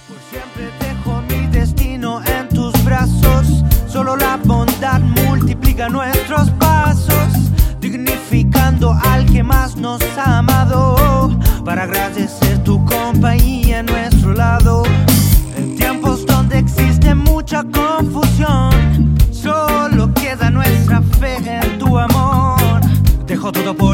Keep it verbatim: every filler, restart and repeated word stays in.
Siempre dejo mi destino en tus brazos. Solo la bondad multiplica nuestros pasos, dignificando al que más nos ha amado, para agradecer tu compañía a nuestro lado. En tiempos donde existe mucha confusión, solo queda nuestra fe en tu amor. Dejo todo por